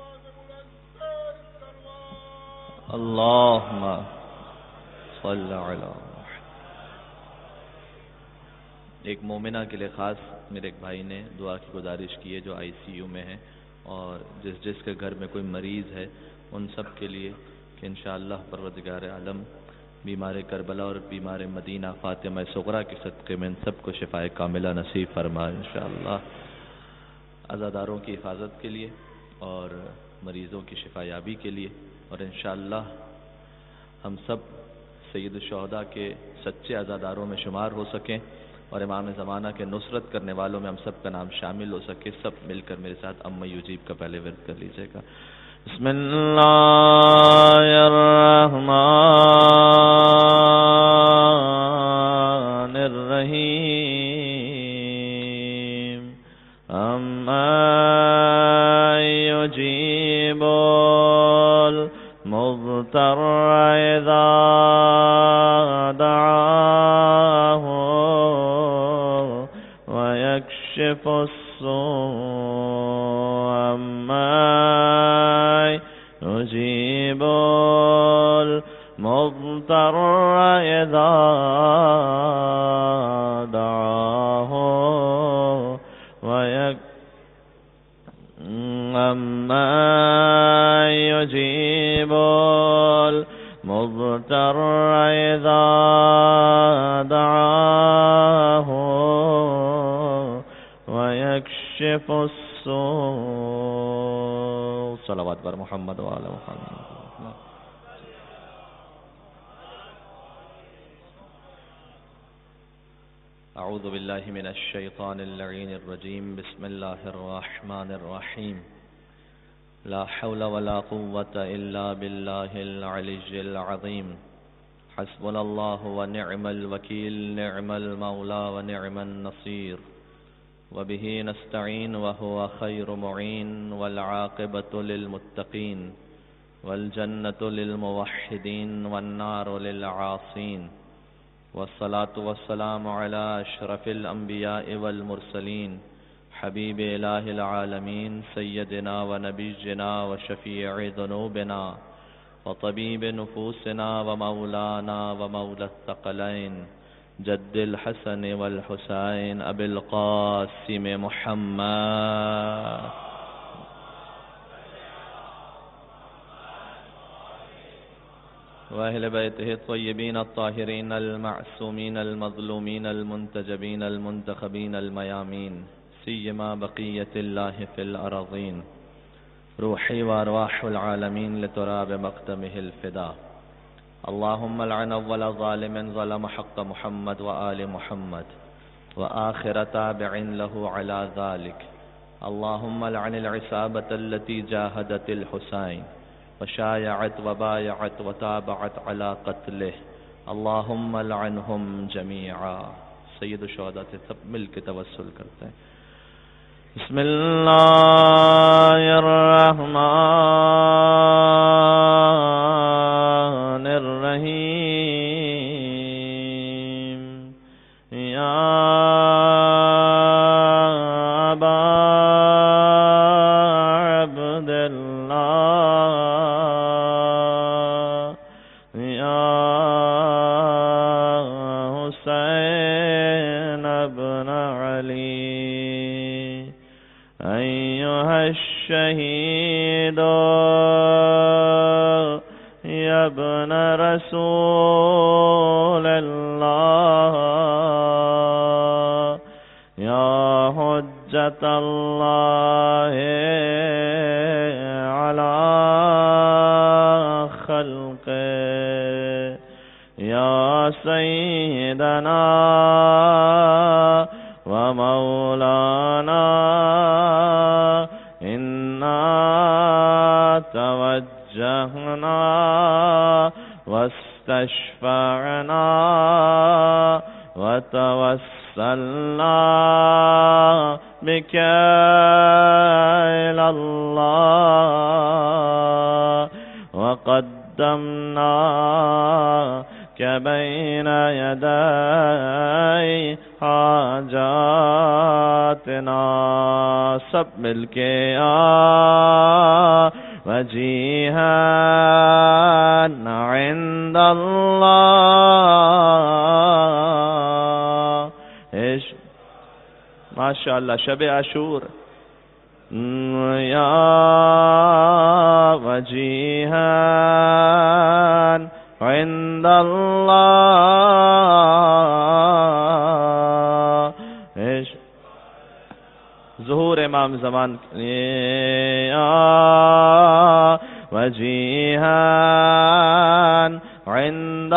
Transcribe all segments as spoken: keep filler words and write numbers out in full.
اللہم صل علی. ایک مومنہ کے لیے خاص میرے ایک بھائی نے دعا کی گزارش کی ہے جو آئی سی یو میں ہے، اور جس جس کے گھر میں کوئی مریض ہے ان سب کے لیے کہ انشاءاللہ پروردگار عالم بیمار کربلا اور بیمار مدینہ فاطمہ صغریٰ کے صدقے میں ان سب کو شفائے کاملہ نصیب فرمائے انشاءاللہ. عزاداروں کی حفاظت کے لیے اور مریضوں کی شفا یابی کے لیے، اور انشاءاللہ ہم سب سید الشہداء کے سچے عزاداروں میں شمار ہو سکیں اور امام زمانہ کے نصرت کرنے والوں میں ہم سب کا نام شامل ہو سکے. سب مل کر میرے ساتھ اما یجیب کا پہلے ورد کر لیجئے گا. بسم اللہ الرحمن الرحیم. اما یجیب المضطر اذا دعاه ويكشف السوء. اما يجيب المضطر اذا دعاه ويكشف اما يجيب المضطر اذا دعاه ويكشف السوء. صلوات بر محمد وعلى محمد. اعوذ باللہ من الشیطان اللعین الرجیم. بسم اللہ الرحمن الرحیم. لا حول ولا قوة الا باللہ العلی العظیم. حسبنا اللہ ونعم الوکیل. نعم المولا ونعم النصیر. وبه نستعین وهو خیر معین. والعاقبة للمتقین والجنة للموحدین والنار للعاصین. والصلاة والسلام على اشرف الانبیاء والمرسلین حبیب الہ العالمین سیدنا ونبینا وشفیع ذنوبنا وطبیب نفوسنا ومولانا ومولا الثقلین جد الحسن والحسین ابی القاسم محمد. وأهل بيته الطيبين الطاهرين المعصومين المظلومين المنتجبين المنتخبين الميامين سيما بقية الله في الأراضين. روحي وأرواح العالمين لتراب مقدمه الفداء. اللهم لعن أول ظالم ظلم حق محمد وآل محمد وآخر تابع له على ذلك. اللهم لعن العصابة التي جاهدت الحسين وشايعت وبايعت وتابعت على قتله. اللهم لعنهم جميعا. سید الشہداء سے سب مل کے توسل کرتے ہیں. بسم اللہ الرحمن الرحیم. یا ابا شہید یا ابن رسول اللہ یا حجت اللہ علی خلقہ یا سیدنا و مولانا توجہنا واستشفعنا وتوسلنا بك إلى الله وقدمناك بين يدي حاجاتنا سب مل کے آ وجیہا عند اللہ. ماشاء اللہ شب عاشور یا وجیہا عند اللہ. ظہور امام زمان یا وجیہا عند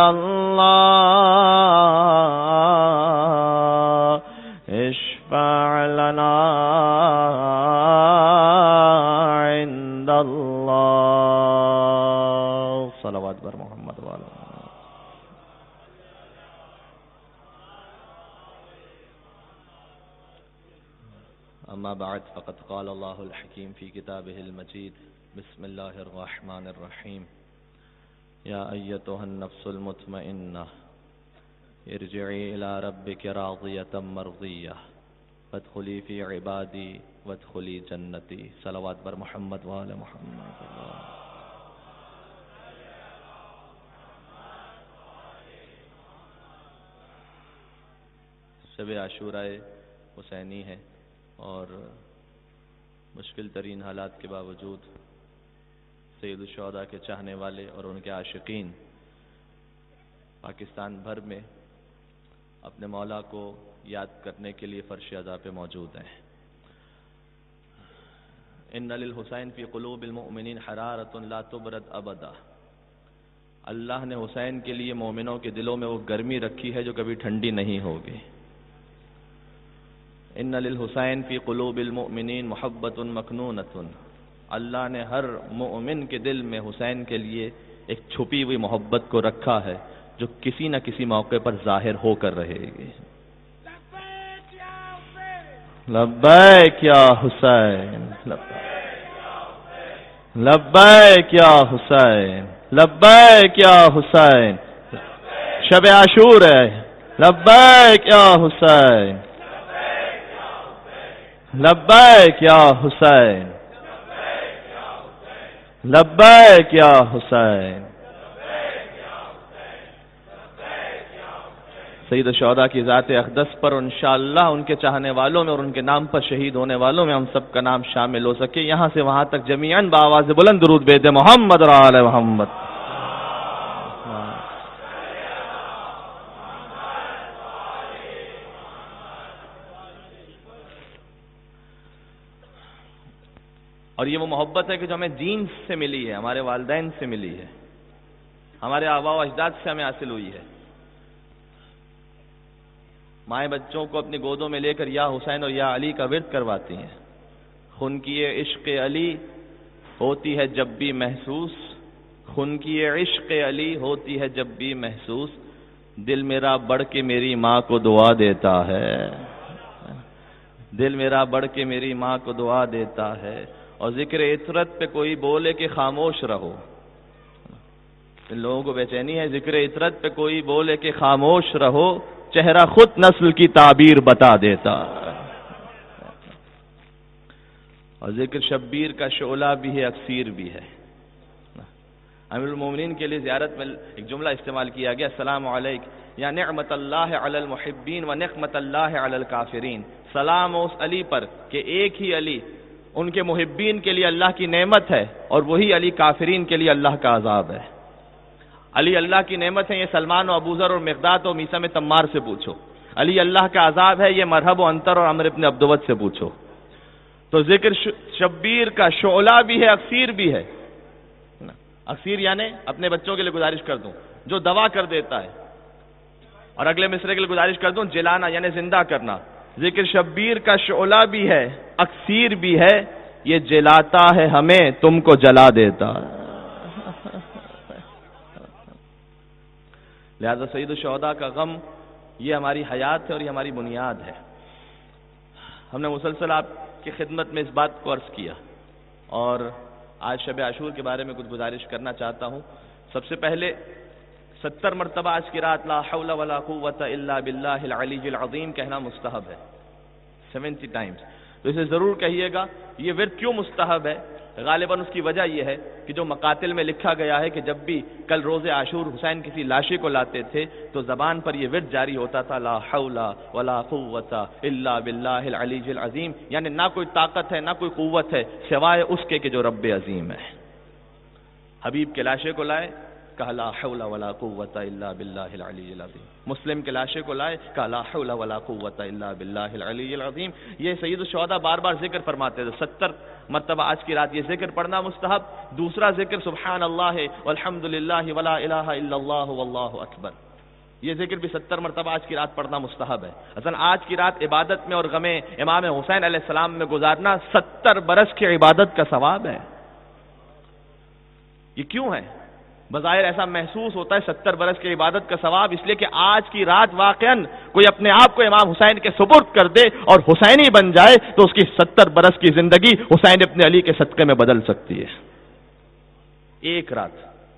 اللہ اشفع لنا عند اللہ. صلوات بر محمد وعلی. اما بعد فقد قال اللہ الحکیم فی کتابہ المجید بسم اللہ الرحمن الرحیم یا ایتها النفس المطمئنہ ارجعی الى ربک راضیۃ مرضیہ وادخلی فی عبادی وادخلی جنتی. صلوات بر محمد وعلی محمد. شب عاشورہ حسینی ہے اور مشکل ترین حالات کے باوجود سید الشہداء کے چاہنے والے اور ان کے عاشقین پاکستان بھر میں اپنے مولا کو یاد کرنے کے لیے فرش عزا پہ موجود ہیں. ان للحسین فی قلوب المؤمنین حرارۃ لا تبرد ابدا. اللہ نے حسین کے لیے مومنوں کے دلوں میں وہ گرمی رکھی ہے جو کبھی ٹھنڈی نہیں ہوگی. ان للحسین فی قلوب المؤمنین محبت مکنونۃ. اللہ نے ہر مومن کے دل میں حسین کے لیے ایک چھپی ہوئی محبت کو رکھا ہے جو کسی نہ کسی موقع پر ظاہر ہو کر رہے گی. لبیک یا حسین لبیک یا حسین لبیک یا حسین. شب عاشور ہے. لبیک یا حسین لبیک یا حسین لبیک یا حسین. سید الشہداء کی ذات اقدس پر انشاءاللہ ان کے چاہنے والوں میں اور ان کے نام پر شہید ہونے والوں میں ہم سب کا نام شامل ہو سکے. یہاں سے وہاں تک جمیعاً بآواز بلند درود بھیج دے محمد اور آل محمد. اور یہ وہ محبت ہے کہ جو ہمیں دین سے ملی ہے, ہمارے والدین سے ملی ہے, ہمارے آباء و اجداد سے ہمیں حاصل ہوئی ہے. مائیں بچوں کو اپنی گودوں میں لے کر یا حسین اور یا علی کا ورد کرواتی ہیں. خون کی یہ عشق علی ہوتی ہے جب بھی محسوس, خون کی یہ عشق علی ہوتی ہے جب بھی محسوس, دل میرا بڑھ کے میری ماں کو دعا دیتا ہے, دل میرا بڑھ کے میری ماں کو دعا دیتا ہے. اور ذکر عطرت پہ کوئی بولے کہ خاموش رہو, ان لوگوں کو بے چینی ہے. ذکر عطرت پہ کوئی بولے کہ خاموش رہو, چہرہ خود نسل کی تعبیر بتا دیتا. اور ذکر شبیر کا شعلہ بھی ہے, اکسیر بھی ہے. امیر المومنین کے لیے زیارت میں ایک جملہ استعمال کیا گیا, السلام علیک یا نعمت اللہ علی المحبین و نقمت اللہ علی الکافرین. سلام اس علی پر کہ ایک ہی علی ان کے محبین کے لیے اللہ کی نعمت ہے اور وہی علی کافرین کے لیے اللہ کا عذاب ہے. علی اللہ کی نعمت ہے, یہ سلمان و ابوذر اور مقداد و میثم تمار سے پوچھو. علی اللہ کا عذاب ہے, یہ مرحب و انتر اور عمر ابن عبدود سے پوچھو. تو ذکر شبیر کا شعلہ بھی ہے, اکسیر بھی ہے. اکسیر یعنی اپنے بچوں کے لیے گزارش کر دوں جو دوا کر دیتا ہے, اور اگلے مصرے کے لیے گزارش کر دوں جلانا یعنی زندہ کرنا. ذکر شبیر کا شعلہ بھی ہے, اکسیر بھی ہے, یہ جلاتا ہے ہمیں تم کو جلا دیتا ہے. لہذا سید الشہداء کا غم یہ ہماری حیات ہے اور یہ ہماری بنیاد ہے. ہم نے مسلسل آپ کی خدمت میں اس بات کو عرض کیا, اور آج شب عاشور کے بارے میں کچھ گزارش کرنا چاہتا ہوں. سب سے پہلے ستر مرتبہ آج کی رات لا حول ولا قوت الا باللہ العلی العظیم کہنا مستحب ہے, سیونٹی ٹائمز. تو اسے ضرور کہیے گا یہ ورد کیوں مستحب ہے. غالباً اس کی وجہ یہ ہے کہ جو مقاتل میں لکھا گیا ہے کہ جب بھی کل روز عاشور حسین کسی لاشے کو لاتے تھے تو زبان پر یہ ورد جاری ہوتا تھا لا حول ولا قوت الا باللہ العلی العظیم، یعنی نہ کوئی طاقت ہے نہ کوئی قوت ہے سوائے اس کے کہ جو رب عظیم ہے. حبیب کے لاشے کو لائے کہا لا حول ولا قوت الا باللہ العلی العظیم. مسلم کے لاشے کو لائے کہا لا حول ولا قوت الا باللہ العلی العظیم. یہ سید الشہداء بار بار ذکر فرماتے تھے. ستر مرتبہ آج کی رات یہ ذکر پڑھنا مستحب. دوسرا ذکر سبحان اللہ والحمد للہ ولا الہ الا اللہ واللہ اکبر. یہ ذکر بھی ستر مرتبہ آج کی رات پڑھنا مستحب ہے. اصل آج کی رات عبادت میں اور غم امام حسین علیہ السلام میں گزارنا ستر برس کی عبادت کا ثواب ہے. یہ کیوں ہے؟ بظاہر ایسا محسوس ہوتا ہے ستر برس کی عبادت کا ثواب اس لیے کہ آج کی رات واقعاً کوئی اپنے آپ کو امام حسین کے سپرد کر دے اور حسینی بن جائے تو اس کی ستر برس کی زندگی حسین ابن علی کے صدقے میں بدل سکتی ہے. ایک رات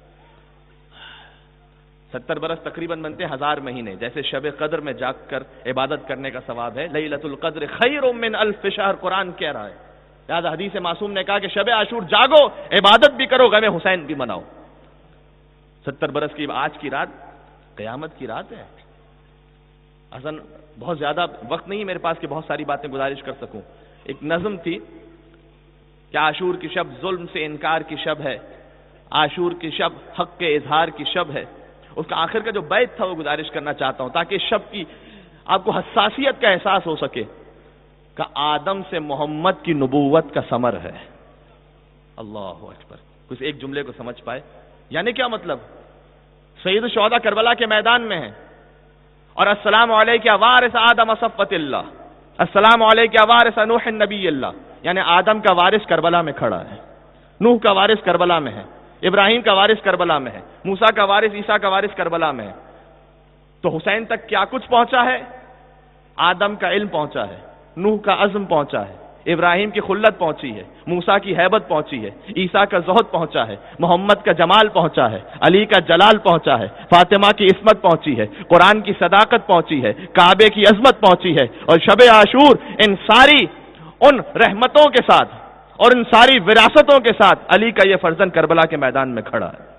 ستر برس تقریباً بنتے ہزار مہینے. جیسے شب قدر میں جاگ کر عبادت کرنے کا ثواب ہے. لیلۃ القدر خیر من الف شہر قرآن کہہ رہا ہے. لہذا حدیث معصوم نے کہا کہ شب عاشور جاگو، عبادت بھی کرو، غم حسین بھی مناؤ. ستر برس کی آج کی رات قیامت کی رات ہے. اصل بہت زیادہ وقت نہیں میرے پاس کہ بہت ساری باتیں گزارش کر سکوں. ایک نظم تھی کہ عاشور کی شب ظلم سے انکار کی شب ہے، عاشور کی شب حق کے اظہار کی شب ہے. اس کا آخر کا جو بیت تھا وہ گزارش کرنا چاہتا ہوں تاکہ اس شب کی آپ کو حساسیت کا احساس ہو سکے. کہ آدم سے محمد کی نبوت کا ثمر ہے. اللہ اکبر. کچھ ایک جملے کو سمجھ پائے؟ یعنی کیا مطلب؟ سید الشہداء کربلا کے میدان میں ہیں اور السلام علیک یا وارث آدم صفوت اللہ، السلام علیک یا وارث نوح نبی اللہ، یعنی آدم کا وارث کربلا میں کھڑا ہے، نوح کا وارث کربلا میں ہے، ابراہیم کا وارث کربلا میں ہے، موسیٰ کا وارث عیسیٰ کا وارث کربلا میں ہے. تو حسین تک کیا کچھ پہنچا ہے؟ آدم کا علم پہنچا ہے، نوح کا عزم پہنچا ہے، ابراہیم کی خلت پہنچی ہے، موسیٰ کی ہیبت پہنچی ہے، عیسیٰ کا زہد پہنچا ہے، محمد کا جمال پہنچا ہے، علی کا جلال پہنچا ہے، فاطمہ کی عصمت پہنچی ہے، قرآن کی صداقت پہنچی ہے، کعبے کی عظمت پہنچی ہے. اور شب عاشور ان ساری ان رحمتوں کے ساتھ اور ان ساری وراثتوں کے ساتھ علی کا یہ فرزند کربلا کے میدان میں کھڑا ہے.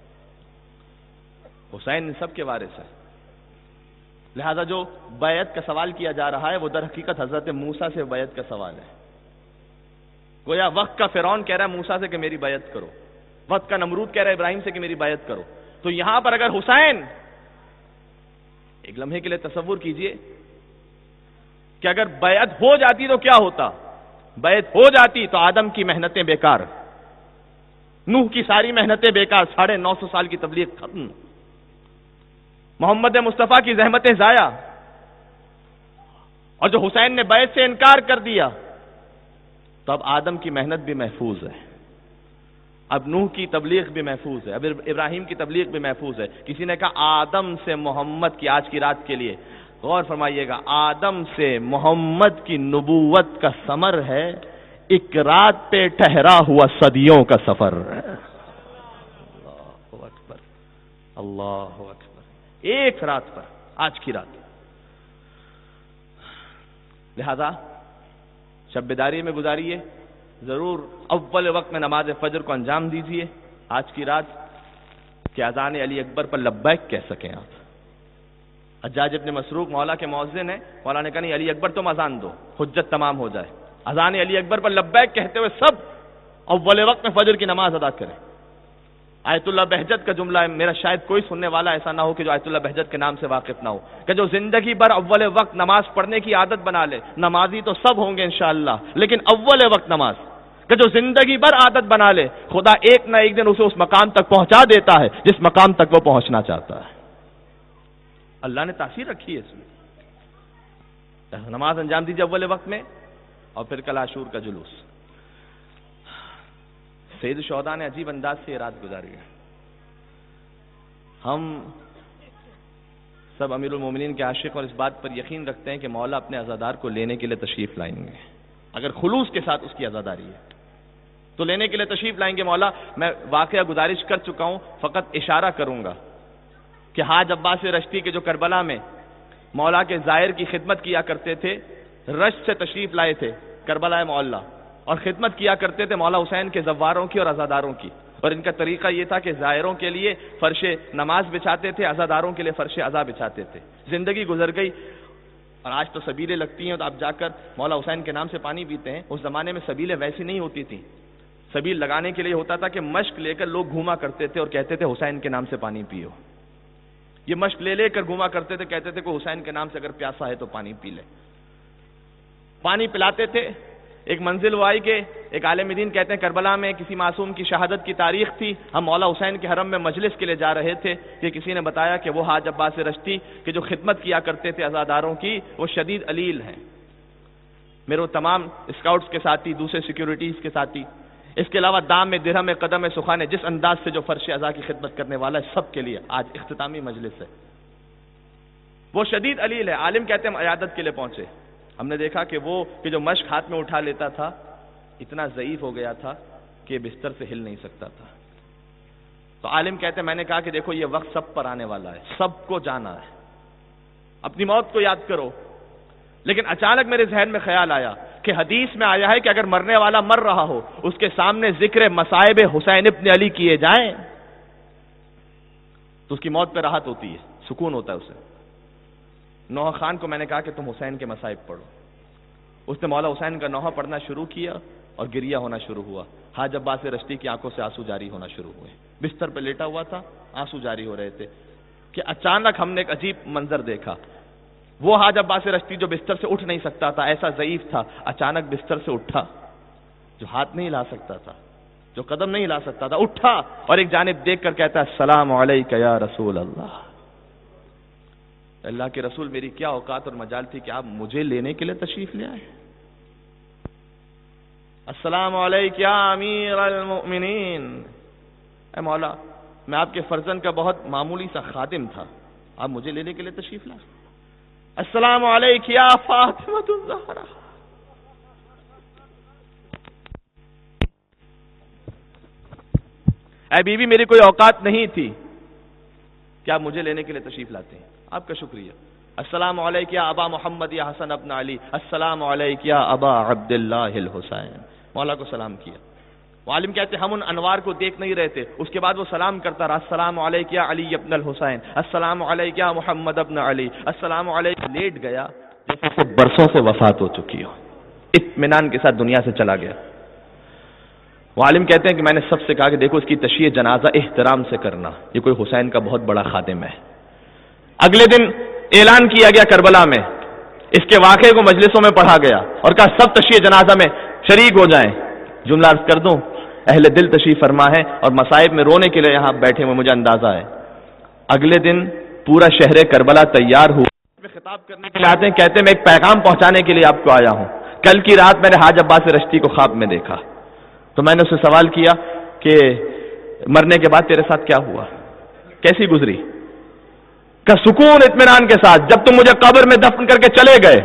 حسین ان سب کے وارث ہے. لہذا جو بیعت کا سوال کیا جا رہا ہے وہ در حقیقت حضرت موسیٰ سے بیعت کا سوال ہے. گویا وقت کا فرعون کہہ رہا ہے موسیٰ سے کہ میری بیعت کرو، وقت کا نمرود کہہ رہا ہے ابراہیم سے کہ میری بیعت کرو. تو یہاں پر اگر حسین، ایک لمحے کے لیے تصور کیجئے کہ اگر بیعت ہو جاتی تو کیا ہوتا؟ بیعت ہو جاتی تو آدم کی محنتیں بیکار، نوح کی ساری محنتیں بیکار، ساڑھے نو سو سال کی تبلیغ ختم، محمد مصطفیٰ کی زحمتیں ضائع. اور جو حسین نے بیعت سے انکار کر دیا تو اب آدم کی محنت بھی محفوظ ہے، اب نوح کی تبلیغ بھی محفوظ ہے، اب ابراہیم کی تبلیغ بھی محفوظ ہے. کسی نے کہا آدم سے محمد کی آج کی رات کے لیے غور فرمائیے گا، آدم سے محمد کی نبوت کا ثمر ہے ایک رات پہ ٹھہرا ہوا صدیوں کا سفر. اللہ اکبر، اللہ اکبر. ایک رات پر، آج کی رات. لہذا شب بیداری میں گزاریے، ضرور اول وقت میں نماز فجر کو انجام دیجیے آج کی رات کہ اذان علی اکبر پر لبیک کہہ سکیں آپ. حجاج ابن مسروق مولا کے مؤذن ہیں، مولا نے کہا نہیں علی اکبر تم اذان دو، حجت تمام ہو جائے. اذان علی اکبر پر لبیک کہتے ہوئے سب اول وقت میں فجر کی نماز ادا کریں. آیت اللہ بہجت کا جملہ ہے، میرا شاید کوئی سننے والا ایسا نہ ہو کہ جو آیت اللہ بہجت کے نام سے واقف نہ ہو، کہ جو زندگی بھر اول وقت نماز پڑھنے کی عادت بنا لے. نمازی تو سب ہوں گے انشاءاللہ، لیکن اول وقت نماز کہ جو زندگی بھر عادت بنا لے، خدا ایک نہ ایک دن اسے اس مقام تک پہنچا دیتا ہے جس مقام تک وہ پہنچنا چاہتا ہے. اللہ نے تاثیر رکھی ہے اس میں. نماز انجام دیجیے اول وقت میں، اور پھر کل عاشور کا جلوس. سید الشہداء نے عجیب انداز سے یہ رات گزاری ہے. ہم سب امیر المومنین کے عاشق اور اس بات پر یقین رکھتے ہیں کہ مولا اپنے عزادار کو لینے کے لیے تشریف لائیں گے. اگر خلوص کے ساتھ اس کی عزاداری ہے تو لینے کے لیے تشریف لائیں گے مولا. میں واقعہ گزارش کر چکا ہوں، فقط اشارہ کروں گا کہ حاج عباس رشتی کے جو کربلا میں مولا کے زائر کی خدمت کیا کرتے تھے، رشت سے تشریف لائے تھے. کربلا معلی، اور خدمت کیا کرتے تھے مولا حسین کے زواروں کی اور عزاداروں کی، اور ان کا طریقہ یہ تھا کہ زائروں کے لیے فرش نماز بچھاتے تھے، عزاداروں کے لیے فرش عزا بچھاتے تھے۔ زندگی گزر گئی اور آج تو سبیلیں لگتی ہیں تو آپ جا کر مولا حسین کے نام سے پانی پیتے ہیں، اس زمانے میں سبیلیں ویسی نہیں ہوتی تھیں۔ سبیل لگانے کے لیے ہوتا تھا کہ مشق لے کر لوگ گھوما کرتے تھے اور کہتے تھے حسین کے نام سے پانی پیو، یہ مشق لے لے کر گھوما کرتے تھے، کہتے تھے کہ حسین کے نام سے اگر پیاسا ہے تو پانی پی لے، پانی پلاتے تھے۔ ایک منزل وہ آئی کہ ایک عالم دین کہتے ہیں کربلا میں کسی معصوم کی شہادت کی تاریخ تھی، ہم مولا حسین کے حرم میں مجلس کے لیے جا رہے تھے کہ کسی نے بتایا کہ وہ حاج عباس رشتی کہ جو خدمت کیا کرتے تھے عزاداروں کی، وہ شدید علیل ہیں۔ میرے وہ تمام اسکاؤٹس کے ساتھی، دوسرے سیکیورٹیز کے ساتھی، اس کے علاوہ دام میں درہم میں قدم میں سخانے، جس انداز سے جو فرش عزا کی خدمت کرنے والا ہے، سب کے لیے آج اختتامی مجلس ہے، وہ شدید علیل ہے۔ عالم کہتے ہیں ہم عیادت کے لیے پہنچے، ہم نے دیکھا کہ وہ کہ جو مشق ہاتھ میں اٹھا لیتا تھا اتنا ضعیف ہو گیا تھا کہ بستر سے ہل نہیں سکتا تھا۔ تو عالم کہتے ہیں میں نے کہا کہ دیکھو یہ وقت سب پر آنے والا ہے، سب کو جانا ہے، اپنی موت کو یاد کرو۔ لیکن اچانک میرے ذہن میں خیال آیا کہ حدیث میں آیا ہے کہ اگر مرنے والا مر رہا ہو اس کے سامنے ذکر مصائب حسین ابن علی کیے جائیں تو اس کی موت پہ راحت ہوتی ہے، سکون ہوتا ہے اسے۔ نوحہ خان کو میں نے کہا کہ تم حسین کے مصائب پڑھو، اس نے مولا حسین کا نوحہ پڑھنا شروع کیا اور گریہ ہونا شروع ہوا۔ حاج عباس رشتی کی آنکھوں سے آنسو جاری ہونا شروع ہوئے، بستر پہ لیٹا ہوا تھا، آنسو جاری ہو رہے تھے کہ اچانک ہم نے ایک عجیب منظر دیکھا۔ وہ حاج عباس رشتی جو بستر سے اٹھ نہیں سکتا تھا، ایسا ضعیف تھا، اچانک بستر سے اٹھا، جو ہاتھ نہیں ہلا سکتا تھا، جو قدم نہیں ہلا سکتا تھا، اٹھا اور ایک جانب دیکھ کر کہتا ہے السلام علیک یا رسول اللہ۔ اللہ کے رسول میری کیا اوقات اور مجال تھی کہ آپ مجھے لینے کے لیے تشریف لے آئے؟ السلام علیک یا امیر المؤمنین۔ اے مولا میں آپ کے فرزند کا بہت معمولی سا خادم تھا، آپ مجھے لینے کے لیے تشریف لائے۔ السلام علیک یا فاطمہ الزہرا۔ اے بیوی میری کوئی اوقات نہیں تھی کہ آپ مجھے لینے کے لیے تشریف لاتے ہیں، آپ کا شکریہ۔ السلام علیک یا ابا محمد یا حسن ابن علی، السلام علیک یا ابا عبداللہ الحسین۔ مولا کو سلام کیا۔ عالم کہتے ہیں ہم ان انوار کو دیکھ نہیں رہے تھے، اس کے بعد وہ سلام کرتا رہا، السلام علیک یا علی ابن الحسین، السلام علیک یا محمد ابن علی، السلام علیک۔ لیٹ گیا جیسے برسوں سے وفات ہو چکی ہو، اطمینان کے ساتھ دنیا سے چلا گیا۔ وہ عالم کہتے ہیں کہ میں نے سب سے کہا کہ دیکھو اس کی تشییع جنازہ احترام سے کرنا، یہ کوئی حسین کا بہت بڑا خادم ہے۔ اگلے دن اعلان کیا گیا کربلا میں، اس کے واقعے کو مجلسوں میں پڑھا گیا اور کہا سب تشییع جنازہ میں شریک ہو جائیں۔ جملہ عرض کر دوں، اہل دل تشریف فرما ہے اور مصائب میں رونے کے لیے یہاں بیٹھے ہوئے، مجھے اندازہ ہے۔ اگلے دن پورا شہر کربلا تیار ہوا، میں خطاب کرنے کے لیے آتے ہیں، کہتے ہیں میں ایک پیغام پہنچانے کے لیے آپ کو آیا ہوں۔ کل کی رات میں نے حاج عباس رشتی کو خواب میں دیکھا، تو میں نے اس سے سوال کیا کہ مرنے کے بعد تیرے ساتھ کیا ہوا، کیسی گزری؟ کہ سکون اطمینان کے ساتھ، جب تم مجھے قبر میں دفن کر کے چلے گئے،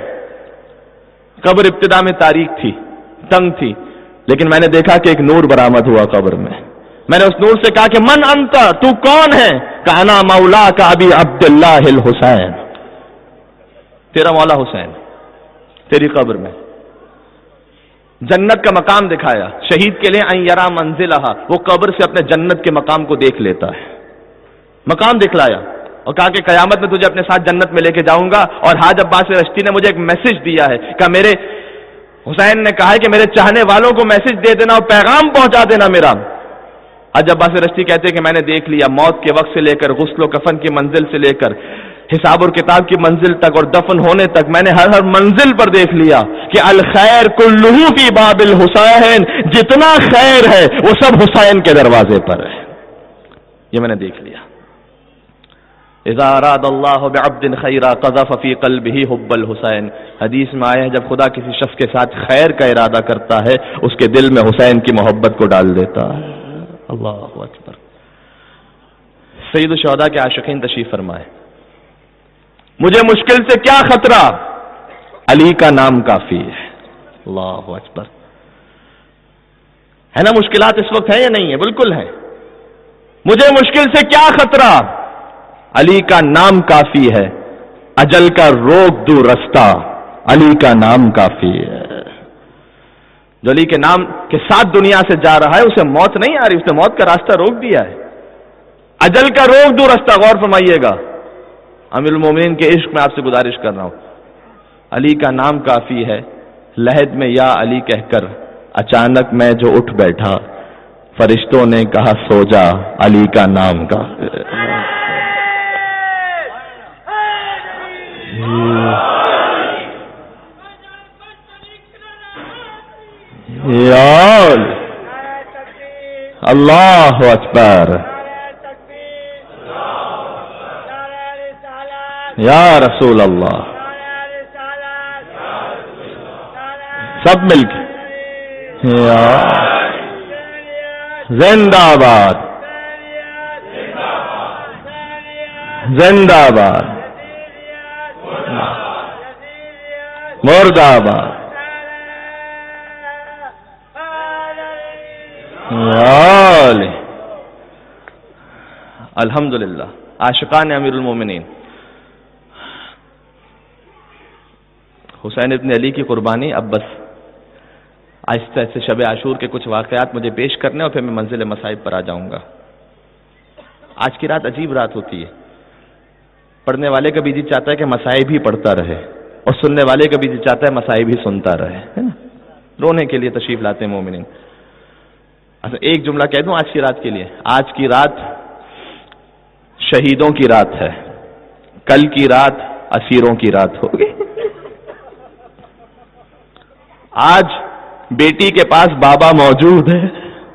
قبر ابتدا میں تاریک تھی، تنگ تھی، لیکن میں نے دیکھا کہ ایک نور برآمد ہوا قبر میں۔ میں نے اس نور سے کہا کہ من انت، تو کون ہے؟ کہ انا مولا کا ابی عبداللہ الحسین، تیرا مولا حسین تیری قبر میں۔ جنت کا مقام دکھایا شہید کے لیے، ان یرا منزلہا، وہ قبر سے اپنے جنت کے مقام کو دیکھ لیتا ہے، مقام دکھلایا اور کہا کہ قیامت میں تجھے اپنے ساتھ جنت میں لے کے جاؤں گا۔ اور حاج عباس رشتی نے مجھے ایک میسج دیا ہے کہ میرے حسین نے کہا ہے کہ میرے چاہنے والوں کو میسج دے دینا اور پیغام پہنچا دینا میرا۔ حاج عباس رشتی کہتے ہیں کہ میں نے دیکھ لیا، موت کے وقت سے لے کر غسل و کفن کی منزل سے لے کر حساب اور کتاب کی منزل تک اور دفن ہونے تک، میں نے ہر ہر منزل پر دیکھ لیا کہ الخیر کلہ فی باب الحسین، جتنا خیر ہے وہ سب حسین کے دروازے پر ہے، یہ میں نے دیکھ لیا۔ اذا اراد اللہ بعبد خیرا قذف فی قلبہ حب الحسین، حدیث میں آیا ہے جب خدا کسی شخص کے ساتھ خیر کا ارادہ کرتا ہے اس کے دل میں حسین کی محبت کو ڈال دیتا ہے۔ اللہ اکبر۔ سید الشہداء کے عاشقین تشریف فرمائے، مجھے مشکل سے کیا خطرہ، علی کا نام کافی ہے۔ اللہ اکبر۔ ہے نا مشکلات اس وقت ہیں یا نہیں ہے؟ بالکل ہیں۔ مجھے مشکل سے کیا خطرہ، علی کا نام کافی ہے، اجل کا روک دو رستہ، علی کا نام کافی ہے۔ جو علی کے نام کے ساتھ دنیا سے جا رہا ہے اسے موت نہیں آ رہی، اس نے موت کا راستہ روک دیا ہے، اجل کا روک دو راستہ. غور فرمائیے گا. امیر المومنین کے عشق میں آپ سے گزارش کر رہا ہوں، علی کا نام کافی ہے. لحد میں یا علی کہہ کر اچانک میں جو اٹھ بیٹھا، فرشتوں نے کہا سو جا، علی کا نام کا. یا اللہ اکبر، یا رسول اللہ. سب مل کے یا زندہ باد، زندہ باد، مرد آباد. الحمدللہ. عاشقان امیر المومنین حسین ابن علی کی قربانی. اب بس آہستہ آہستہ شب عاشور کے کچھ واقعات مجھے پیش کرنے اور پھر میں منزل مصائب پر آ جاؤں گا. آج کی رات عجیب رات ہوتی ہے. پڑھنے والے کا بھی جی چاہتا ہے کہ مصائب ہی پڑھتا رہے اور سننے والے کا بھی جی چاہتا ہے مصائب ہی سنتا رہے، ہے نا. رونے کے لیے تشریف لاتے ہیں مومنین. اچھا ایک جملہ کہہ دوں آج کی رات کے لیے. آج کی رات شہیدوں کی رات ہے، کل کی رات اسیروں کی رات ہوگی. آج بیٹی کے پاس بابا موجود ہے،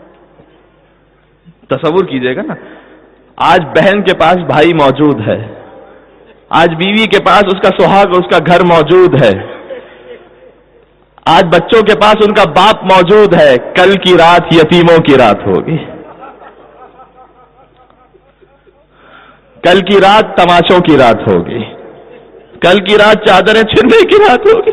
تصور کیجئے گا نا. آج بہن کے پاس بھائی موجود ہے، آج بیوی کے پاس اس کا سہاگ اس کا گھر موجود ہے، آج بچوں کے پاس ان کا باپ موجود ہے. کل کی رات یتیموں کی رات ہوگی، کل کی رات تماشوں کی رات ہوگی، کل کی رات چادریں چھننے کی رات ہوگی.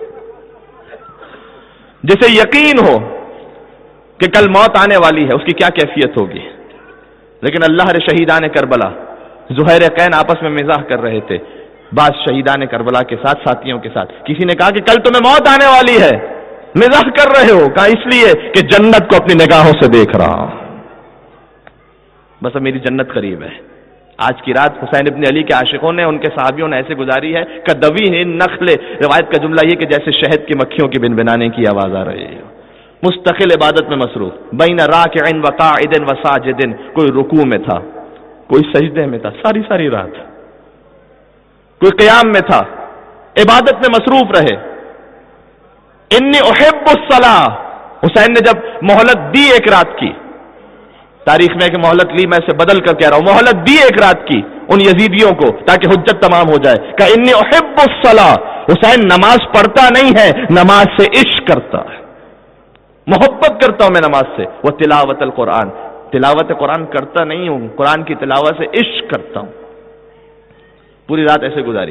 جسے یقین ہو کہ کل موت آنے والی ہے اس کی کیا کیفیت ہوگی. لیکن اللہ رے شہیدان کربلا زہیر قین آپس میں مزاح کر رہے تھے. بعض شہیدان کربلا کے ساتھ ساتھیوں کے ساتھ کسی نے کہا کہ کل تمہیں موت آنے والی ہے، مزاح کر رہے ہو. کہا اس لیے کہ جنت کو اپنی نگاہوں سے دیکھ رہا ہوں، بس اب میری جنت قریب ہے. آج کی رات حسین ابن علی کے عاشقوں نے ان کے صحابیوں نے ایسے گزاری ہے کہ دوی ہے نخل. روایت کا جملہ یہ کہ جیسے شہد کی مکھیوں کی بنبنانے کی آواز آ رہی ہے. مستقل عبادت میں مصروف، بین راکع و قاعد و ساجد. کوئی رکوع میں تھا، کوئی سجدے میں تھا ساری ساری رات، کوئی قیام میں تھا، عبادت میں مصروف رہے. انی احب الصلاۃ. حسین نے جب مہلت دی ایک رات کی، تاریخ میں کہ مہلت لی میں سے بدل کر کہہ رہا ہوں، مہلت دی ایک رات کی ان یزیدیوں کو تاکہ حجت تمام ہو جائے. کہ انی احب الصلاۃ. حسین نماز پڑھتا نہیں ہے، نماز سے عشق کرتا ہے، محبت کرتا ہوں میں نماز سے. وہ تلاوت القرآن، تلاوت قرآن کرتا نہیں ہوں، قرآن کی تلاوت سے عشق کرتا ہوں. پوری رات ایسے گزاری.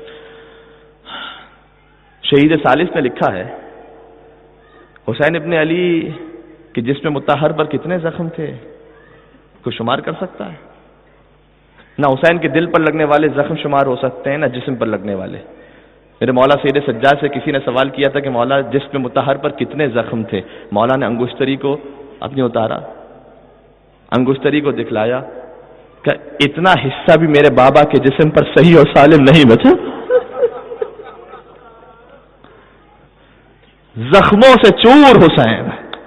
شہید ثالث نے لکھا ہے حسین ابن علی کہ جسم مطہر پر کتنے زخم تھے کوئی شمار کر سکتا ہے؟ نہ حسین کے دل پر لگنے والے زخم شمار ہو سکتے ہیں، نہ جسم پر لگنے والے. میرے مولا سید سجاد سے کسی نے سوال کیا تھا کہ مولا جسم مطہر پر کتنے زخم تھے؟ مولا نے انگشتری کو اپنی اتارا، انگشتری کو دکھلایا کہ اتنا حصہ بھی میرے بابا کے جسم پر صحیح اور سالم نہیں بچا. زخموں سے چور حسین.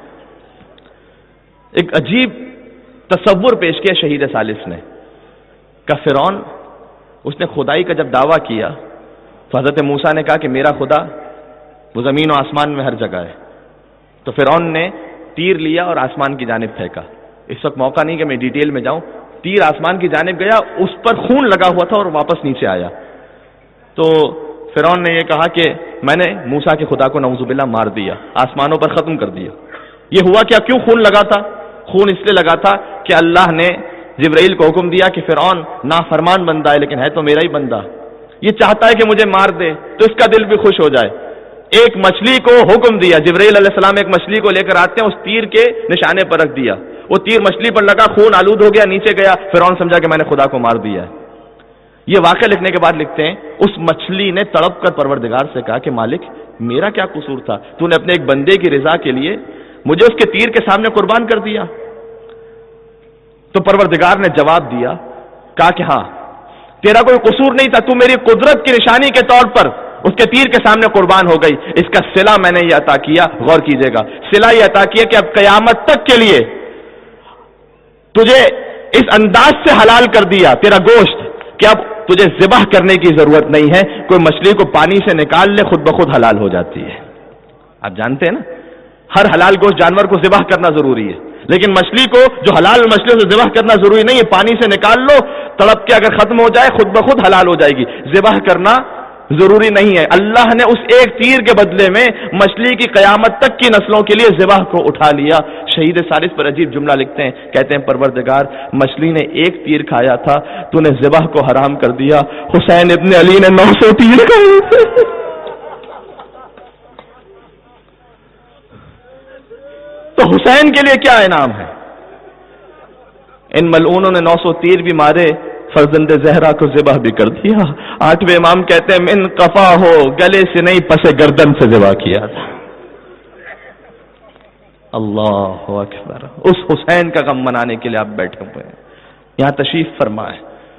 ایک عجیب تصور پیش کیا شہید ثالث نے کہ فرعون اس نے خدائی کا جب دعویٰ کیا تو حضرت موسیٰ نے کہا کہ میرا خدا وہ زمین و آسمان میں ہر جگہ ہے. تو فرعون نے تیر لیا اور آسمان کی جانب پھینکا. اس وقت موقع نہیں کہ میں ڈیٹیل میں جاؤں. تیر آسمان کی جانب گیا، اس پر خون لگا ہوا تھا اور واپس نیچے آیا. تو فرعون نے یہ کہا کہ میں نے موسیٰ کے خدا کو نعوذ باللہ مار دیا، آسمانوں پر ختم کر دیا. یہ ہوا کیا؟ کیوں خون لگا تھا؟ خون اس لیے لگا تھا کہ اللہ نے جبرائیل کو حکم دیا کہ فرعون نافرمان بندہ ہے لیکن ہے تو میرا ہی بندہ، یہ چاہتا ہے کہ مجھے مار دے تو اس کا دل بھی خوش ہو جائے. ایک مچھلی کو حکم دیا، جبرائیل علیہ السلام ایک مچھلی کو لے کر آتے ہیں، اس تیر کے نشانے پر رکھ دیا، وہ تیر مچھلی پر لگا، خون آلود ہو گیا، نیچے گیا. فرعون سمجھا کہ میں نے خدا کو مار دیا. یہ واقعہ لکھنے کے بعد لکھتے ہیں اس مچھلی نے تڑپ کر پروردگار سے کہا کہ مالک میرا کیا قصور تھا؟ تو نے اپنے ایک بندے کی رضا کے لیے مجھے اس کے تیر کے سامنے قربان کر دیا۔ تو پروردگار نے جواب دیا، کہا کہ ہاں تیرا کوئی قصور نہیں تھا، تو میری قدرت کی نشانی کے طور پر اس کے تیر کے سامنے قربان ہو گئی۔ اس کا صلہ میں نے یہ عطا کیا، غور کیجئے گا، صلہ یہ عطا کیا کہ اب قیامت تک کے لیے تجھے اس انداز سے حلال کر دیا تیرا گوشت کہ اب تجھے ذبح کرنے کی ضرورت نہیں ہے، کوئی مچھلی کو پانی سے نکال لے خود بخود حلال ہو جاتی ہے۔ آپ جانتے ہیں نا، ہر حلال گوشت جانور کو ذبح کرنا ضروری ہے، لیکن مچھلی کو جو حلال مچھلیوں سے ذبح کرنا ضروری نہیں ہے، پانی سے نکال لو، تڑپ کے اگر ختم ہو جائے خود بخود حلال ہو جائے گی، ذبح کرنا ضروری نہیں ہے۔ اللہ نے اس ایک تیر کے بدلے میں مچھلی کی قیامت تک کی نسلوں کے لیے ذبح کو اٹھا لیا۔ شہید ثالث پر عجیب جملہ لکھتے ہیں، کہتے ہیں پروردگار مچھلی نے ایک تیر کھایا تھا، تو نے ذبح کو حرام کر دیا، حسین ابن علی نے نو سو تیر کھائے تھے۔ تو حسین کے لیے کیا انعام ہے؟ ان ملعونوں نے نو سو تیر بھی مارے، فرزند زہرا کو ذبح بھی کر دیا۔ آٹھویں امام کہتے ہیں من قفا ہو، گلے سے نہیں پس گردن سے ذبح کیا تھا۔ اللہ اکبر، اس حسین کا غم منانے کے لیے آپ بیٹھے ہوئے ہیں، یہاں تشریف فرمائے۔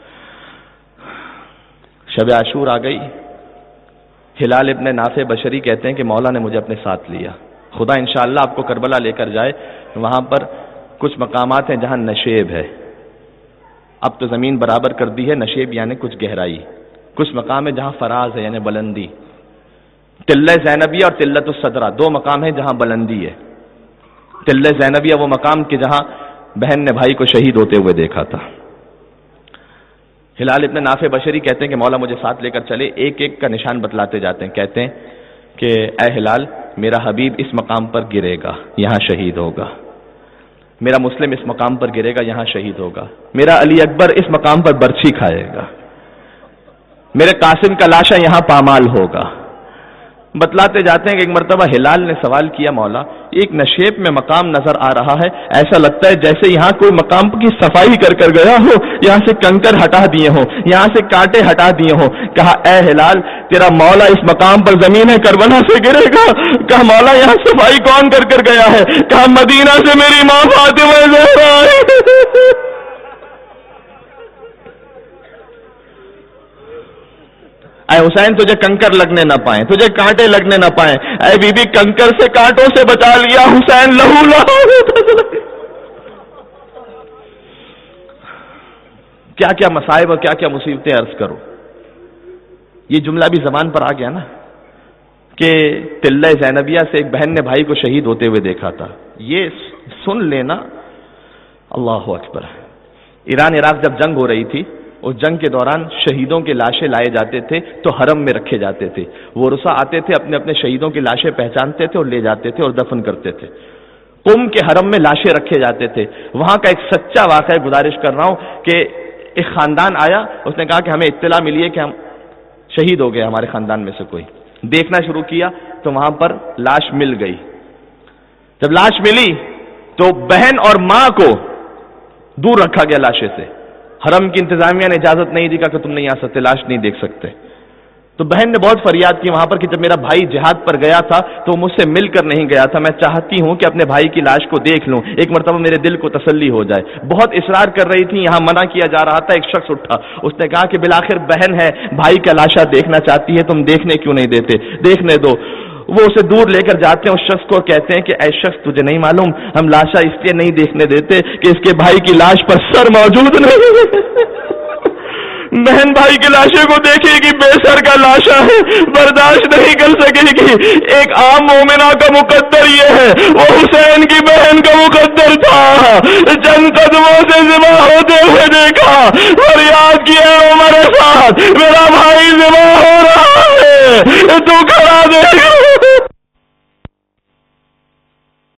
شب عاشور آ گئی، ہلال ابن نافع بشری کہتے ہیں کہ مولا نے مجھے اپنے ساتھ لیا، خدا انشاءاللہ آپ کو کربلا لے کر جائے، وہاں پر کچھ مقامات ہیں جہاں نشیب ہے، اب تو زمین برابر کر دی ہے، نشیب یعنی کچھ گہرائی، کچھ مقام ہے جہاں فراز ہے یعنی بلندی، تلہ زینبیہ اور تلت الصدرہ دو مقام ہیں جہاں بلندی ہے۔ تلہ زینبیہ وہ مقام کہ جہاں بہن نے بھائی کو شہید ہوتے ہوئے دیکھا تھا۔ ہلال ابن نافع بشری کہتے ہیں کہ مولا مجھے ساتھ لے کر چلے، ایک ایک کا نشان بتلاتے جاتے ہیں، کہتے ہیں کہ اے ہلال میرا حبیب اس مقام پر گرے گا، یہاں شہید ہوگا، میرا مسلم اس مقام پر گرے گا، یہاں شہید ہوگا، میرا علی اکبر اس مقام پر برچھی کھائے گا، میرے قاسم کا لاشا یہاں پامال ہوگا۔ بتلاتے جاتے ہیں کہ ایک مرتبہ ہلال نے سوال کیا، مولا ایک نشیب میں مقام نظر آ رہا ہے، ایسا لگتا ہے جیسے یہاں کوئی مقام کی صفائی کر کر گیا ہو، یہاں سے کنکر ہٹا دیے ہوں، یہاں سے کانٹے ہٹا دیے ہوں۔ کہا اے ہلال تیرا مولا اس مقام پر زمین کربلا سے گرے گا؟ کہا مولا یہاں صفائی کون کر کر گیا ہے؟ کہا مدینہ سے میری ماں فاطمہ زہرا آئی۔ اے حسین تجھے کنکر لگنے نہ پائیں، تجھے کانٹے لگنے نہ پائیں، اے بی بی کنکر سے کانٹوں سے بچا لیا، حسین لہو لہو۔ کیا کیا مصائب اور کیا کیا مصیبتیں عرض کرو۔ یہ جملہ بھی زبان پر آ گیا نا کہ تلہ زینبیہ سے ایک بہن نے بھائی کو شہید ہوتے ہوئے دیکھا تھا، یہ سن لینا اللہ اکبر۔ ایران عراق جب جنگ ہو رہی تھی، اس جنگ کے دوران شہیدوں کے لاشیں لائے جاتے تھے تو حرم میں رکھے جاتے تھے، وہ رسا آتے تھے اپنے اپنے شہیدوں کی لاشیں پہچانتے تھے اور لے جاتے تھے اور دفن کرتے تھے۔ قم کے حرم میں لاشیں رکھے جاتے تھے۔ وہاں کا ایک سچا واقعہ گزارش کر رہا ہوں کہ ایک خاندان آیا، اس نے کہا کہ ہمیں اطلاع ملی ہے کہ ہم شہید ہو گئے، ہمارے خاندان میں سے کوئی۔ دیکھنا شروع کیا تو وہاں پر لاش مل گئی۔ جب لاش ملی تو بہن اور ماں کو دور رکھا گیا لاشیں سے، حرم کی انتظامیہ نے اجازت نہیں دی کہ تم نہیں آ سکتے، لاش نہیں دیکھ سکتے۔ تو بہن نے بہت فریاد کی وہاں پر کہ جب میرا بھائی جہاد پر گیا تھا تو مجھ سے مل کر نہیں گیا تھا، میں چاہتی ہوں کہ اپنے بھائی کی لاش کو دیکھ لوں، ایک مرتبہ میرے دل کو تسلی ہو جائے۔ بہت اصرار کر رہی تھی، یہاں منع کیا جا رہا تھا۔ ایک شخص اٹھا، اس نے کہا کہ بالآخر بہن ہے، بھائی کا لاشا دیکھنا چاہتی ہے، تم دیکھنے کیوں نہیں دیتے، دیکھنے دو۔ وہ اسے دور لے کر جاتے ہیں، اس شخص کو کہتے ہیں کہ اے شخص تجھے نہیں معلوم ہم لاشا اس لیے نہیں دیکھنے دیتے کہ اس کے بھائی کی لاش پر سر موجود نہیں۔ بہن بھائی کی لاشے کو دیکھے گی، بے سر کا لاشا ہے، برداشت نہیں کر سکے گی۔ ایک عام مومنہ کا مقدر یہ ہے، وہ حسین کی بہن کا مقدر تھا۔ چند قدموں سے ذبح ہوتے ہوئے دیکھا اور یاد کیا عمر ساتھ میرا بھائی ذبح ہو رہا ہے، تو کھڑا دیکھ